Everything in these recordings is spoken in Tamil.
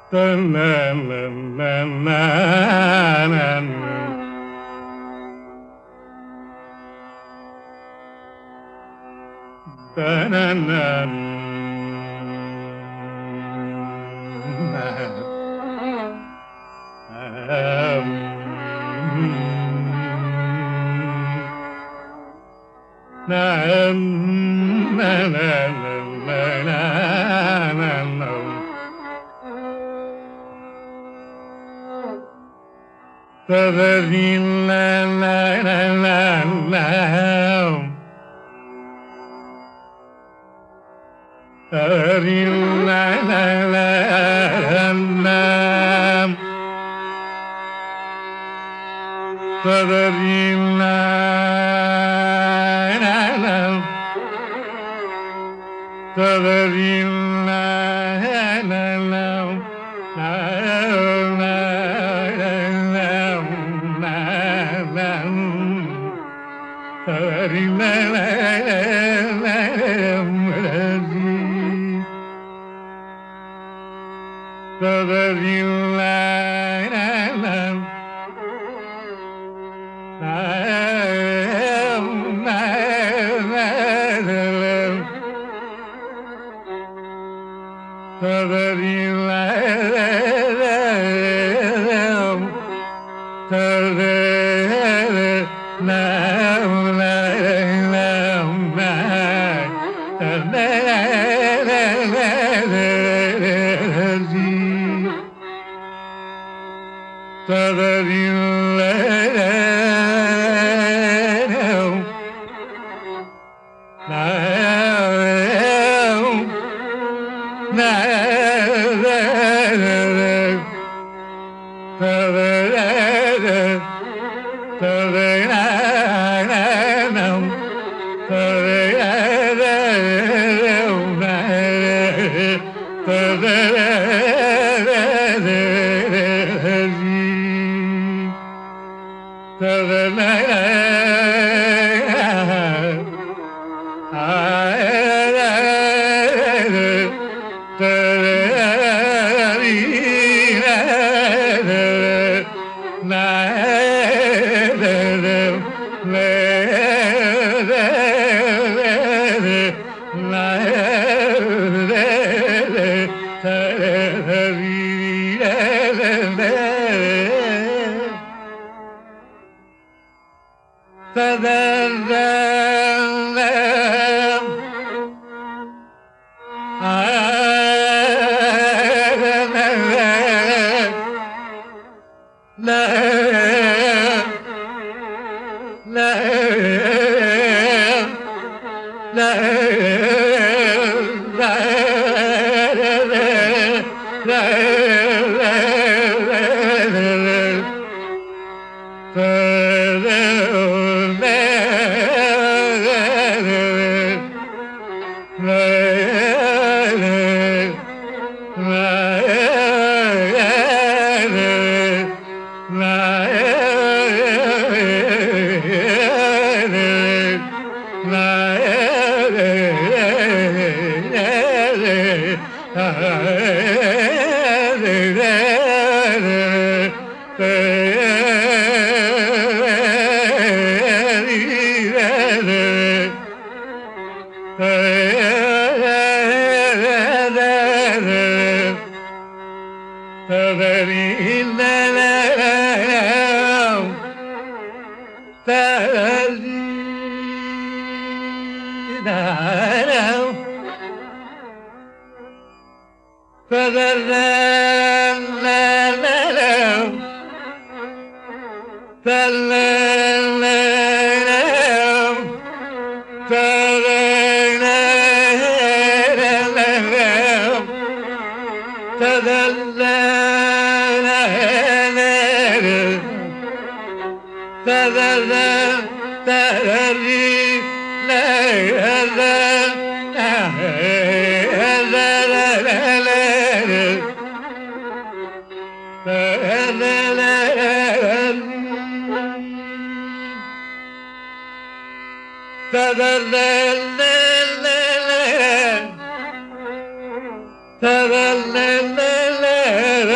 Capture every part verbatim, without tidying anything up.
Da da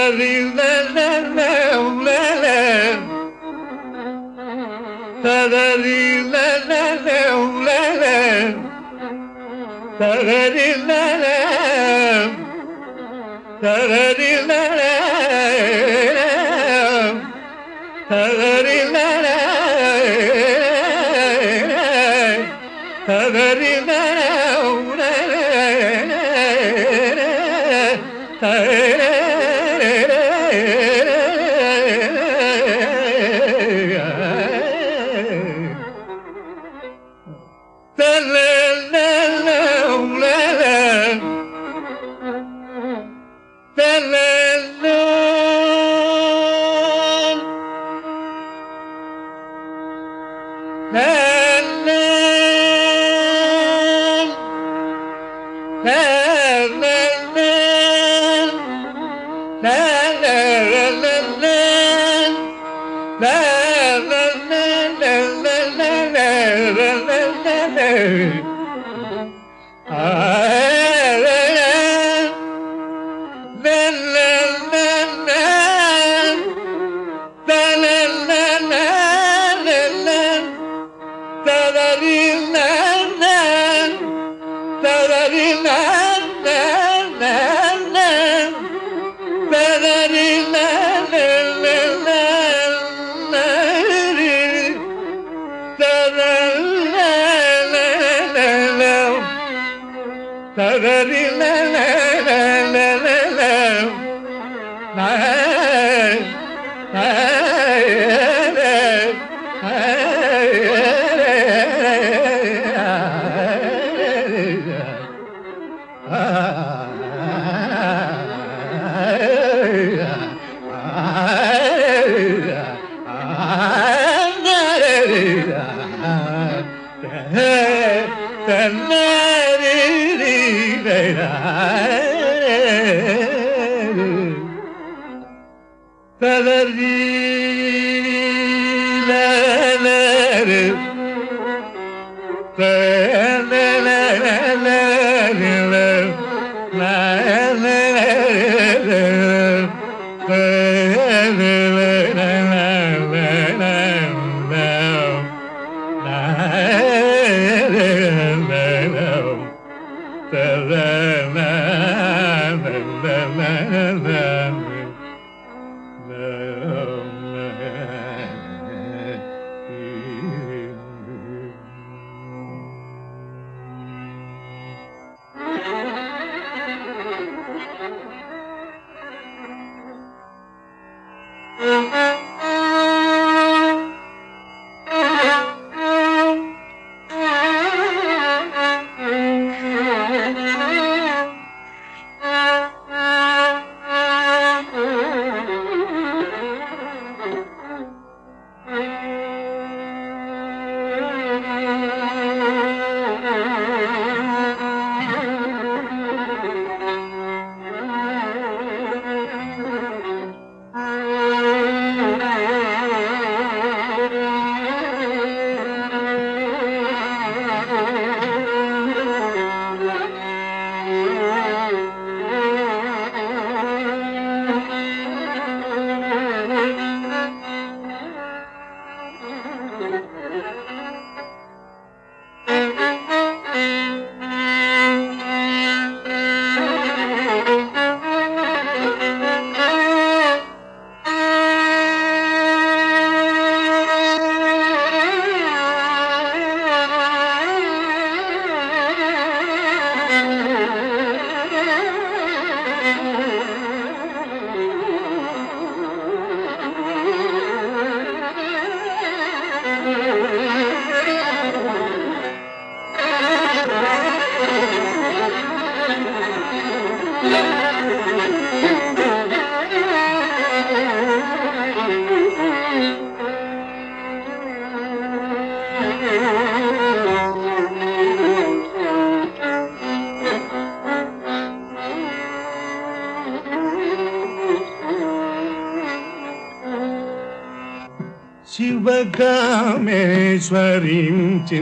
शिवकामेश्वरीं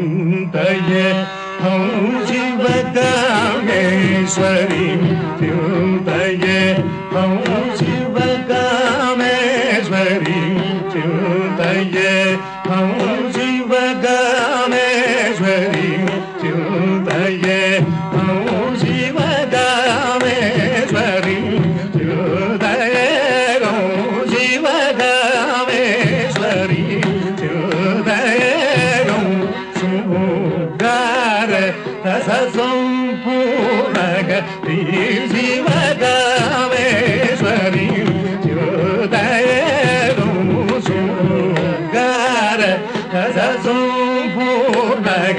चिन्तये हं शिवकामेश्वरीं चिन्तये हं शिव சிவகாமேஸ்வரி சிவதயரும் சுங்கார பூர்ணக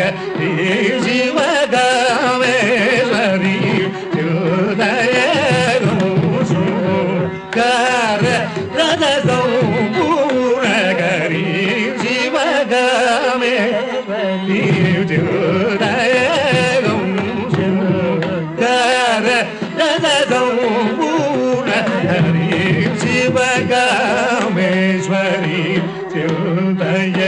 சிவகாமேஸ்வரி சிவதயரும் சுங்கார பூர்ணகரி சிவகாமேஸ்வரி சிவதயரும் சுங்கார பூர்ணகரி சிவகாமேஸ்வரி சிவதய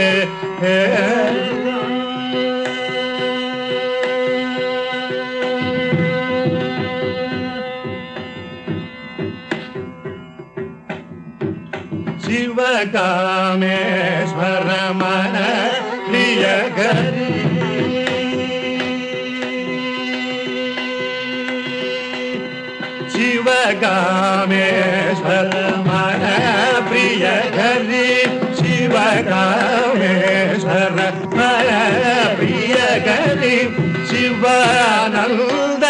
சிவகாமேஸ்வர மன பிரியகரி சிவகாமேஸ்வர மன பிரியகரி சிவகாமேஸ்வர மன பிரியகரி சிவானந்த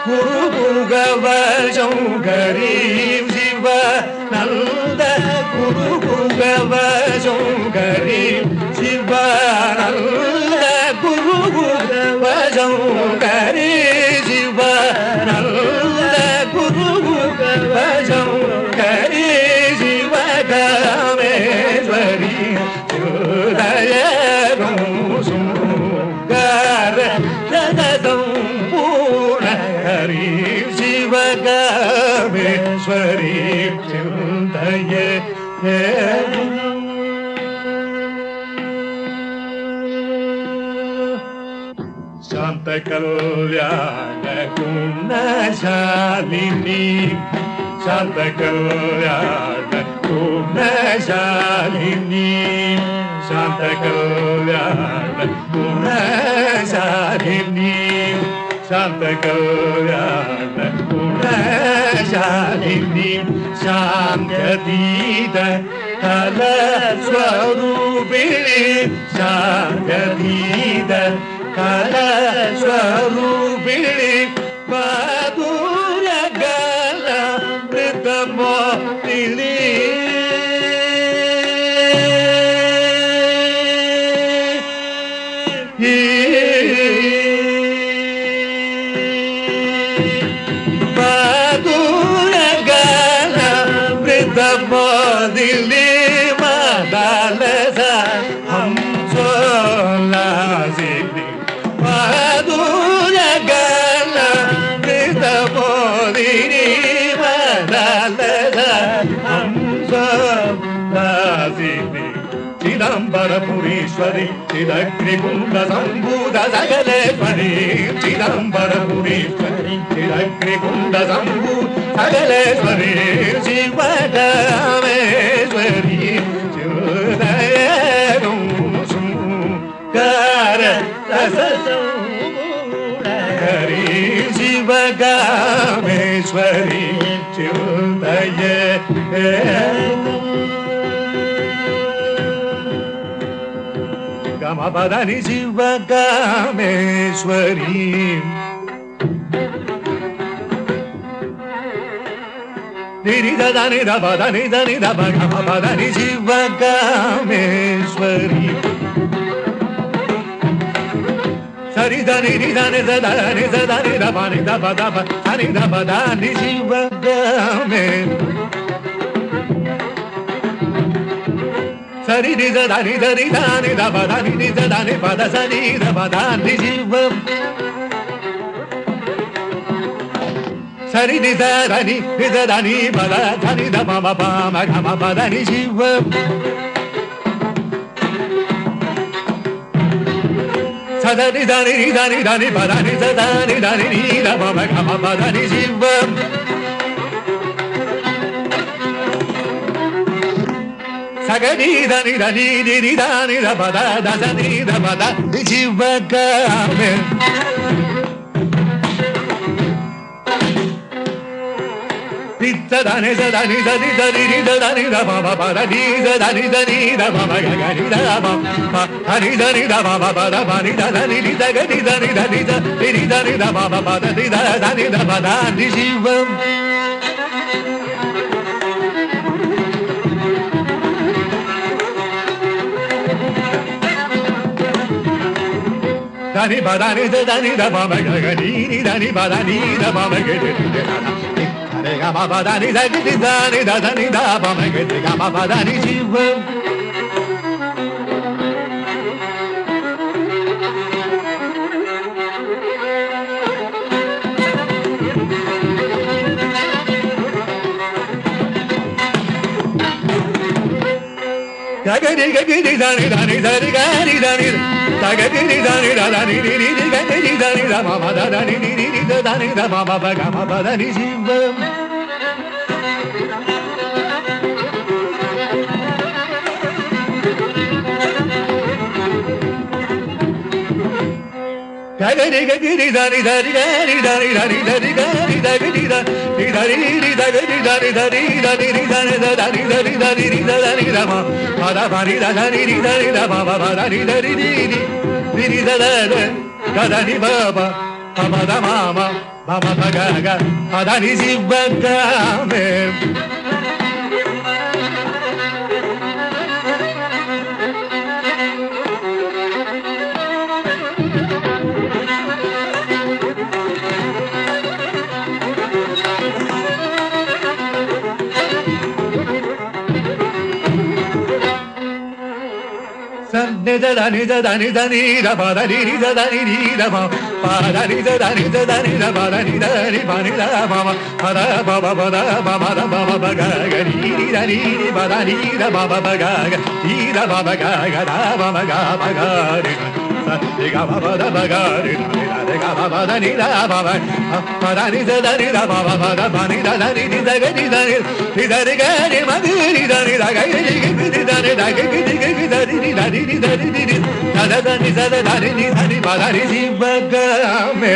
குருபுகவசங்கரி சிவானந்த குருபுகவசங்கரி சிவானந்த குருபுகவசங்கரி சிவானந்த குருபுகவசங்கரி சிவகாமேஸ்வரி சிவதயரும் சுங்கார பூர்ணகரி சிவகாமேஸ்வரி சிவதய சாந்த கல்யாண குணசாலினி சாந்த கல்யாண குணசாலினி சாந்த கல்யாண குணசாலினி சாந்த கல்யாண குணசாலினி சாந்ததீத கலஸ்வரூபிணி சாந்ததீத கலஸ்வரூபிணி மதுரகல மிருதமோதினி மதுரகல மிருதமோதினி மதலச ஹம்சோலாசினி மதுரகல மிருதமோதினி மதலச ஹம்சோலாசினி சிதம்பரபுரீஸ்வரி சிதக்னிகுண்ட சம்பூத சகலேஸ்வரி சிதம்பரபுரீஸ்வரி சிதக்னிகுண்ட சம்பூத சகலேஸ்வரி சிவகாமேஸ்வரி சிவதயரும் சுங்கார ரசசூடகரி சிவகாமேஸ்வரி சிவதய கமபதனி சிவகாமேஸ்வரி நிரிதனி தபதனி தனி தப கமபதனி சிவகாமேஸ்வரி சரிதனி நிதனி ததனி ததனி தபனி தப தப தனி தபதனி சிவகாமே சரி நித தனி தனி தானி தபதனி நித தனி பத சனி தபதனி சிவம் சரி நித தனி நித தனி பத தனி தப பம கம பதனி சிவம் சதனி தனி தனி தனி பதனி சதனி தனி நீத பம கம பதனி சிவம் சகனி தனி தனி நிரி தனி தபத தசனி தபத சிவகாமே Nizza da nizza da nizza nizza nizza da nizza ba ba ba da nizza da nizza nizza ba ba ga ga nizza ba ba da nizza nizza ba ba ba da ba nizza da nizza ga nizza nizza nizza nizza nizza ba ba ba da nizza da nizza ba da nizzivam Dani ba da nizza da nizza ba ba ga ga ni da ni ba da ni da ba ba ga nizza da Ga ma ba da ni da ni da ni da da ni da ba ma ga ga ma ba da ni jivam ga ga ni ga ni da ni da ni da ni ga ni da ni da ga ni da ni da da ni ni ni ga ni da ni da ma ma da da ni ni ni da da ni da ma ma ba ga ma ba da ni jivam Ga ga ni ga ni da ni da ni ga ni da ni da ni da ni ga ni da ni da ni da ni ni da ga ni da ni da ni da ni ni da ni da da ni da ni da ni ni da da ni da ma ma da ba ni da da ni ni da ni da ba ba ba da ni da ni ni ni ni ni da da da ga da ni ba ba ba ba da ma ma ba ba ba ga ga ba da ni si ba ga me Nida da nida da nida nida ba da nida da nida ba ba da nida da nida da nida ba da nida ni ba nida ba ba ba da ba ba ba da ba ba da ba ba ba ga ga ni da ni ba da nida ba ba ba ga ga nida ba ba ga ga da ba ba ga ba ga ni sa ni ga ba ba da ba ga ni da ni ga ba ba da ni da ba ba ba da nida da nida ba ba ba da ba nida da ni da ga ni da ni da ni ga ni ma ni da ni da ga ni ni da ni da ga ni ni da ni da ni da ni da da da ni da da ni ni da ni ba da ni si ba ga me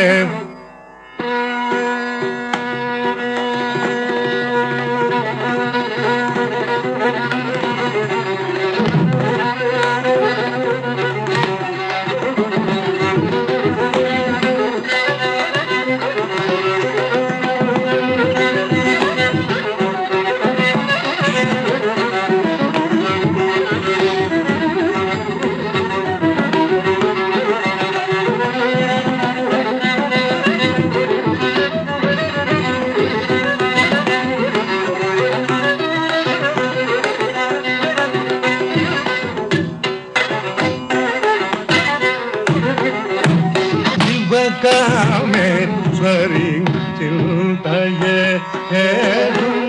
Kamen sering cinta ye